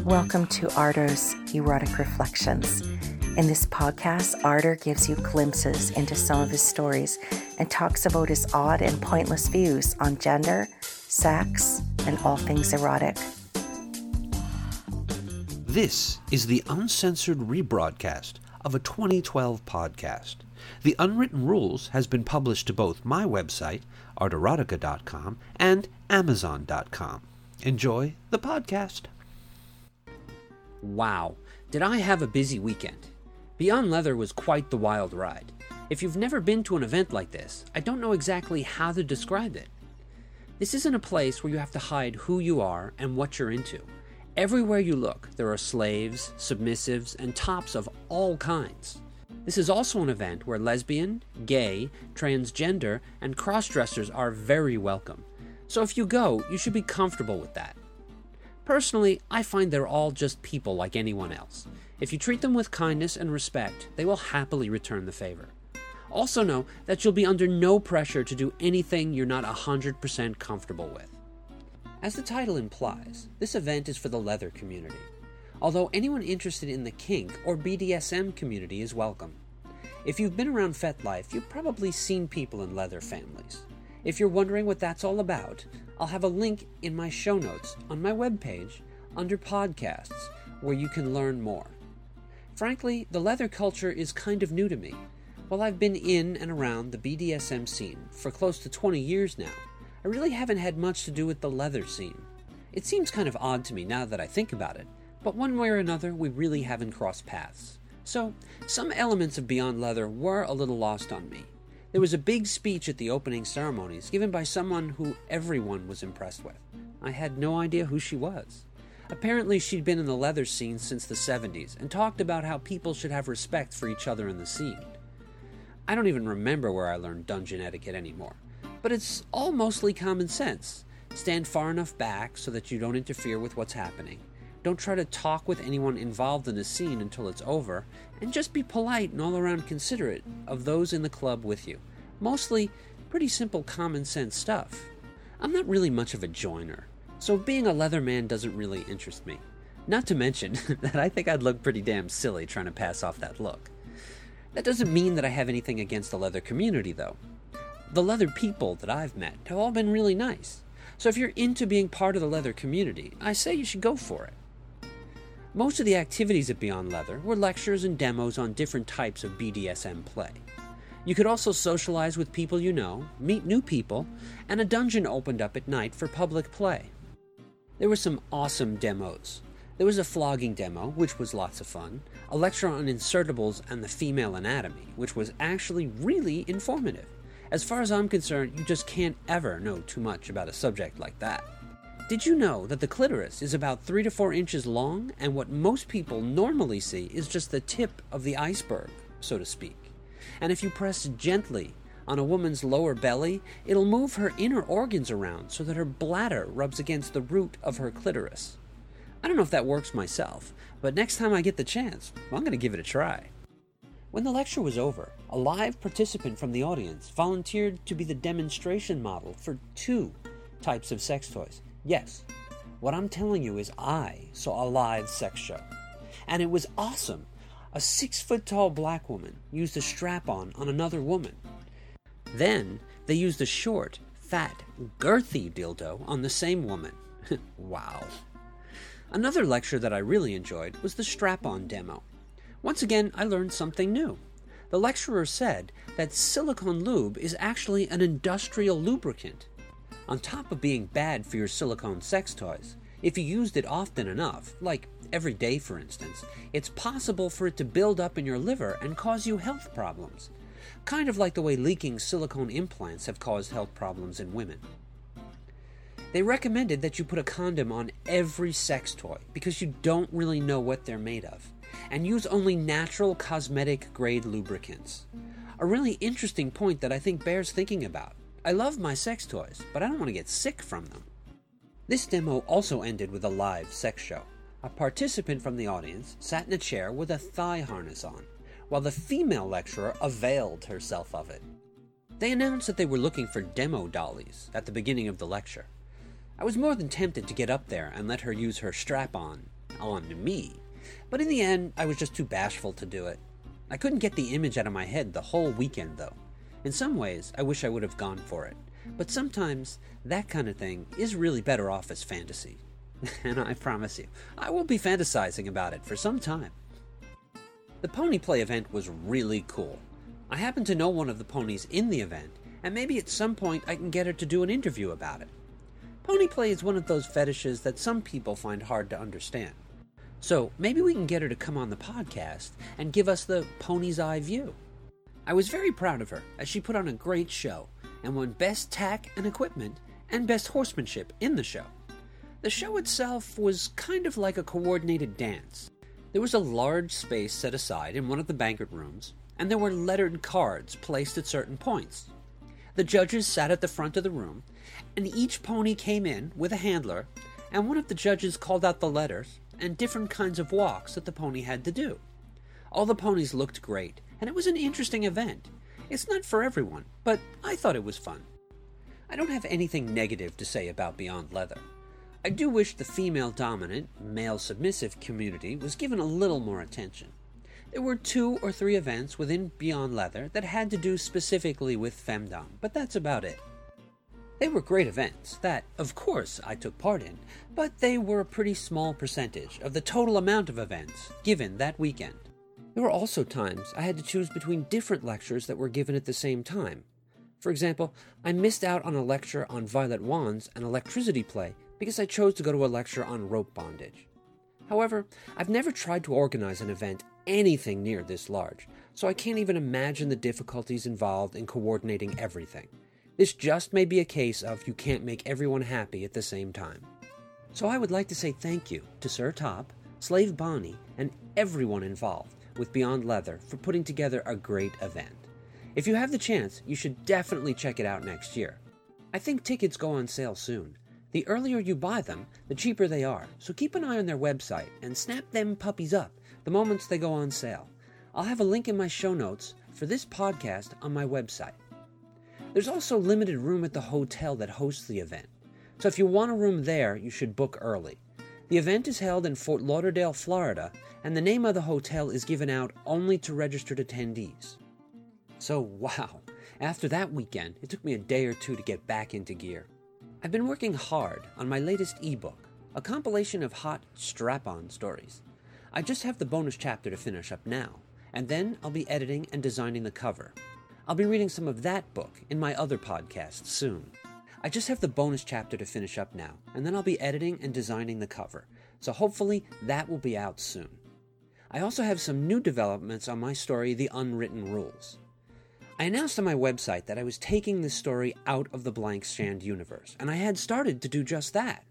Welcome to Ardor's Erotic Reflections. In this podcast, Ardor gives you glimpses into some of his stories and talks about his odd and pointless views on gender, sex, and all things erotic. This is the uncensored rebroadcast of a 2012 podcast. The Unwritten Rules has been published to both my website, arterotica.com, and amazon.com. Enjoy the podcast. Wow, did I have a busy weekend. Beyond Leather was quite the wild ride. If you've never been to an event like this, I don't know exactly how to describe it. This isn't a place where you have to hide who you are and what you're into. Everywhere you look, there are slaves, submissives, and tops of all kinds. This is also an event where lesbian, gay, transgender, and cross-dressers are very welcome. So if you go, you should be comfortable with that. Personally, I find they're all just people like anyone else. If you treat them with kindness and respect, they will happily return the favor. Also know that you'll be under no pressure to do anything you're not 100% comfortable with. As the title implies, this event is for the leather community, although anyone interested in the kink or BDSM community is welcome. If you've been around FetLife, you've probably seen people in leather families. If you're wondering what that's all about, I'll have a link in my show notes on my webpage under podcasts where you can learn more. Frankly, the leather culture is kind of new to me. While I've been in and around the BDSM scene for close to 20 years now, I really haven't had much to do with the leather scene. It seems kind of odd to me now that I think about it, but one way or another we really haven't crossed paths. So, some elements of Beyond Leather were a little lost on me. There was a big speech at the opening ceremonies given by someone who everyone was impressed with. I had no idea who she was. Apparently she'd been in the leather scene since the 70s and talked about how people should have respect for each other in the scene. I don't even remember where I learned dungeon etiquette anymore, but it's all mostly common sense. Stand far enough back so that you don't interfere with what's happening. Don't try to talk with anyone involved in the scene until it's over, and just be polite and all around considerate of those in the club with you. Mostly pretty simple common sense stuff. I'm not really much of a joiner, so being a leather man doesn't really interest me. Not to mention that I think I'd look pretty damn silly trying to pass off that look. That doesn't mean that I have anything against the leather community though. The leather people that I've met have all been really nice. So if you're into being part of the leather community, I say you should go for it. Most of the activities at Beyond Leather were lectures and demos on different types of BDSM play. You could also socialize with people you know, meet new people, and a dungeon opened up at night for public play. There were some awesome demos. There was a flogging demo, which was lots of fun, a lecture on insertables and the female anatomy, which was actually really informative. As far as I'm concerned, you just can't ever know too much about a subject like that. Did you know that the clitoris is about 3 to 4 inches long, and what most people normally see is just the tip of the iceberg, so to speak? And if you press gently on a woman's lower belly, it'll move her inner organs around so that her bladder rubs against the root of her clitoris. I don't know if that works myself, but next time I get the chance, I'm going to give it a try. When the lecture was over, a live participant from the audience volunteered to be the demonstration model for 2 types of sex toys. Yes, what I'm telling you is I saw a live sex show. And it was awesome. A 6-foot-tall black woman used a strap-on another woman. Then they used a short, fat, girthy dildo on the same woman. Wow. Another lecture that I really enjoyed was the strap-on demo. Once again, I learned something new. The lecturer said that silicone lube is actually an industrial lubricant. On top of being bad for your silicone sex toys, if you used it often enough, like every day for instance, it's possible for it to build up in your liver and cause you health problems. Kind of like the way leaking silicone implants have caused health problems in women. They recommended that you put a condom on every sex toy because you don't really know what they're made of, and use only natural cosmetic grade lubricants. A really interesting point that I think bears thinking about. I love my sex toys, but I don't want to get sick from them. This demo also ended with a live sex show. A participant from the audience sat in a chair with a thigh harness on, while the female lecturer availed herself of it. They announced that they were looking for demo dollies at the beginning of the lecture. I was more than tempted to get up there and let her use her strap-on on me. But in the end, I was just too bashful to do it. I couldn't get the image out of my head the whole weekend, though. In some ways, I wish I would have gone for it. But sometimes, that kind of thing is really better off as fantasy. And I promise you, I will be fantasizing about it for some time. The pony play event was really cool. I happen to know one of the ponies in the event, and maybe at some point I can get her to do an interview about it. Pony play is one of those fetishes that some people find hard to understand. So maybe we can get her to come on the podcast and give us the pony's eye view. I was very proud of her, as she put on a great show and won Best Tack and Equipment and Best Horsemanship in the show. The show itself was kind of like a coordinated dance. There was a large space set aside in one of the banquet rooms, and there were lettered cards placed at certain points. The judges sat at the front of the room, and each pony came in with a handler, and one of the judges called out the letters and different kinds of walks that the pony had to do. All the ponies looked great, and it was an interesting event. It's not for everyone, but I thought it was fun. I don't have anything negative to say about Beyond Leather. I do wish the female-dominant, male-submissive community was given a little more attention. There were 2 or 3 events within Beyond Leather that had to do specifically with femdom, but that's about it. They were great events that, of course, I took part in, but they were a pretty small percentage of the total amount of events given that weekend. There were also times I had to choose between different lectures that were given at the same time. For example, I missed out on a lecture on violet wands and electricity play because I chose to go to a lecture on rope bondage. However, I've never tried to organize an event anything near this large, so I can't even imagine the difficulties involved in coordinating everything. This just may be a case of you can't make everyone happy at the same time. So I would like to say thank you to Sir Top, Slave Bonnie, and everyone involved with Beyond Leather for putting together a great event. If you have the chance, you should definitely check it out next year. I think tickets go on sale soon. The earlier you buy them, the cheaper they are, so keep an eye on their website and snap them puppies up the moments they go on sale. I'll have a link in my show notes for this podcast on my website. There's also limited room at the hotel that hosts the event, so if you want a room there, you should book early. The event is held in Fort Lauderdale, Florida, and the name of the hotel is given out only to registered attendees. So, wow, after that weekend, it took me a day or 2 to get back into gear. I've been working hard on my latest ebook, a compilation of hot strap-on stories. I just have the bonus chapter to finish up now, and then I'll be editing and designing the cover. I'll be reading some of that book in my other podcast soon. I just have the bonus chapter to finish up now, and then I'll be editing and designing the cover, so hopefully that will be out soon. I also have some new developments on my story, The Unwritten Rules. I announced on my website that I was taking this story out of the Blank Strand universe, and I had started to do just that.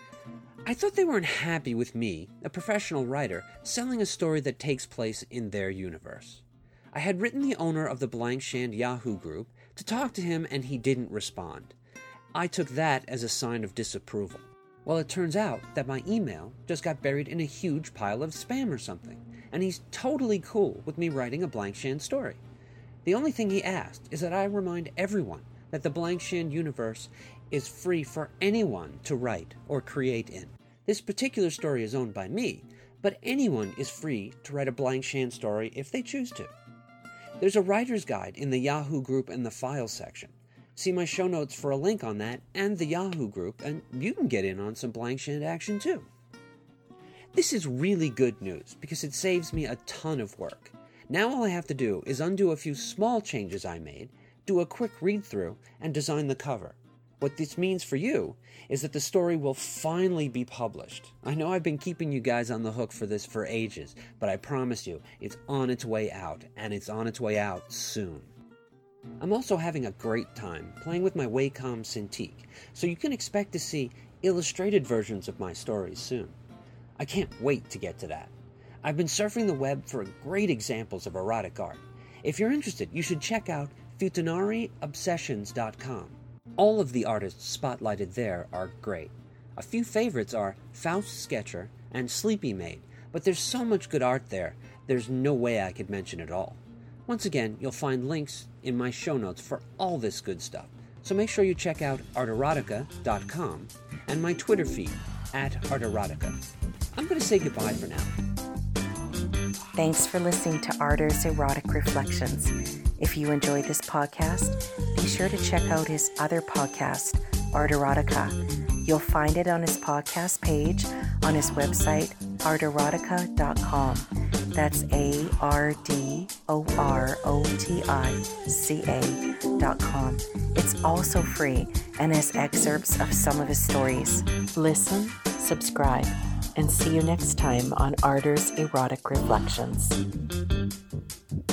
I thought they weren't happy with me, a professional writer, selling a story that takes place in their universe. I had written the owner of the Blank Strand Yahoo group to talk to him, and he didn't respond. I took that as a sign of disapproval. Well, it turns out that my email just got buried in a huge pile of spam or something, and he's totally cool with me writing a Blank Strand story. The only thing he asked is that I remind everyone that the Blank Strand universe is free for anyone to write or create in. This particular story is owned by me, but anyone is free to write a Blank Strand story if they choose to. There's a writer's guide in the Yahoo group in the files section. See my show notes for a link on that and the Yahoo group, and you can get in on some Blank Strand action too. This is really good news because it saves me a ton of work. Now all I have to do is undo a few small changes I made, do a quick read-through, and design the cover. What this means for you is that the story will finally be published. I know I've been keeping you guys on the hook for this for ages, but I promise you, it's on its way out, and it's on its way out soon. I'm also having a great time playing with my Wacom Cintiq, so you can expect to see illustrated versions of my stories soon. I can't wait to get to that. I've been surfing the web for great examples of erotic art. If you're interested, you should check out futanariobsessions.com. All of the artists spotlighted there are great. A few favorites are Faust Sketcher and Sleepy Maid, but there's so much good art there, there's no way I could mention it all. Once again, you'll find links in my show notes for all this good stuff, so make sure you check out arterotica.com and my Twitter feed, @arterotica. I'm going to say goodbye for now. Thanks for listening to Arder's Erotic Reflections. If you enjoyed this podcast, be sure to check out his other podcast, Art Erotica. You'll find it on his podcast page on his website, arterotica.com. That's ARDOROTICA.com. It's also free and has excerpts of some of his stories. Listen, subscribe, and see you next time on Arder's Erotic Reflections.